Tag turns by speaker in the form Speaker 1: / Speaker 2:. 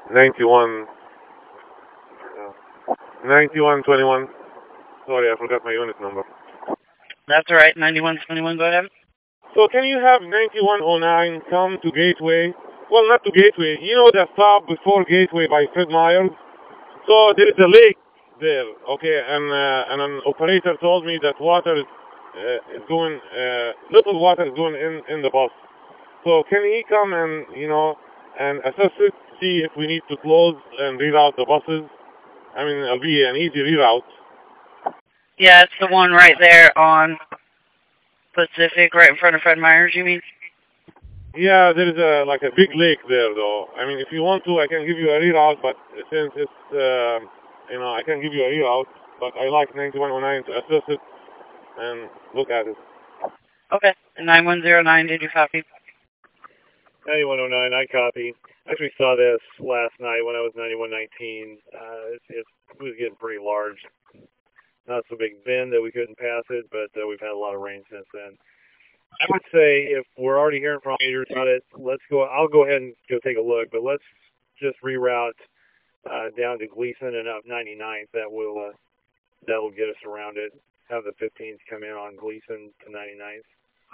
Speaker 1: 91, 9121. Sorry, I forgot my unit number.
Speaker 2: That's all right. 9121. Go ahead.
Speaker 1: So can you have 9109 come to Gateway? Well, not to Gateway. You know the stop before Gateway by Fred Myers? So there is a lake there, okay, and an operator told me that water is going, little water is going in the bus. So can he come and, and assess it, see if we need to close and reroute the buses? I mean, it'll be an easy reroute.
Speaker 2: Yeah, it's the one right there on Pacific, right in front of Fred Meyer's, you mean?
Speaker 1: Yeah, there is like a big lake there, though. I mean, if you want to, I can give you a reroute, but since it's, I can give you a reroute, but I like 9109 to assess it and look at it.
Speaker 2: Okay. 9109, did you copy?
Speaker 3: 9109, I copy. Actually saw this last night when I was 9119. It was getting pretty large. Not so big then that we couldn't pass it, but we've had a lot of rain since then. I would say if we're already hearing from operators about it, let's go. I'll go ahead and go take a look, but let's just reroute down to Gleason and up 99th. That'll get us around it. Have the 15s come in on Gleason to 99th.